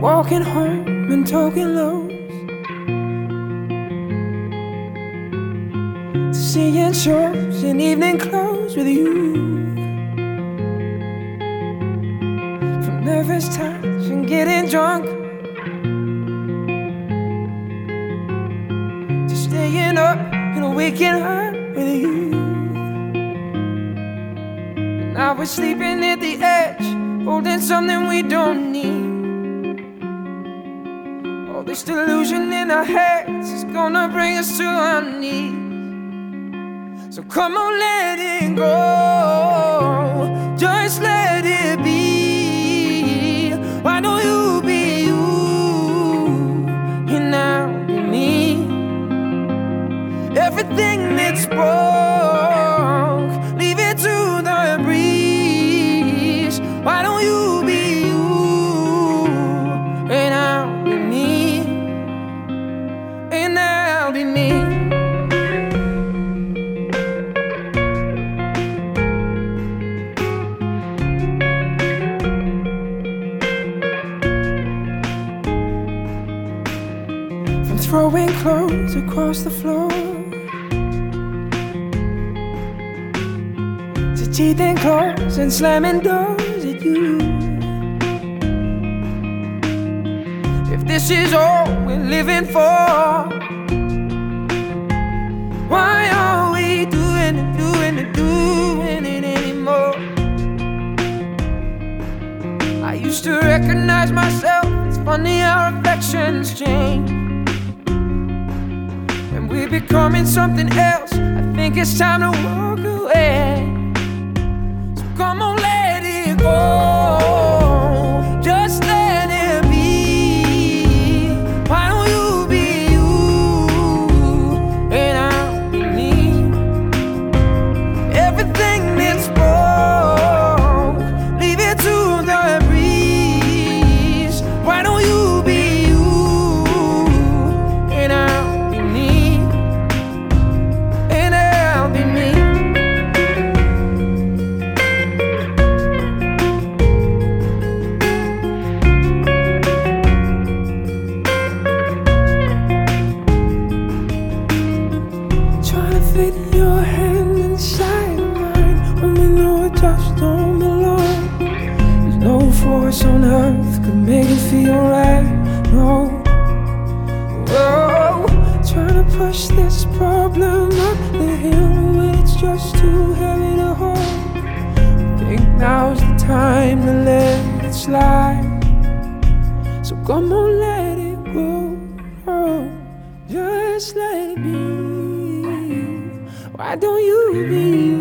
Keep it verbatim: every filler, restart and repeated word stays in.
walking home and talking lows, seeing shows in evening clothes with you. From nervous touch and getting drunk to staying up and waking up with you. And now we're sleeping at the edge, holding something we don't need. All this delusion in our heads is gonna bring us to our knees. So come on, let it go, just let it be. Why don't you be you, and I'll be me? Everything that's broke, leave it to the breeze. Why don't you be you, and I'll be me, and I'll be me. Throwing clothes across the floor to teething claws and slamming doors at you. If this is all we're living for, why are we doing it, doing it, doing it anymore? I used to recognize myself. It's funny how affections change. We're becoming something else. I think it's time to walk away. So come on, let it go, just let it be. Why don't you be you, and I'll be me? Everything that's broke, leave it to the breeze. Why don't you be you, and I'll fit your hand inside mine when we know it just don't belong. There's no force on earth could make it feel right. No, whoa, trying to push this problem up the hill when it's just too heavy to hold. I think now's the time to let it slide. So come on, let it go, oh, just let it be. Why don't you be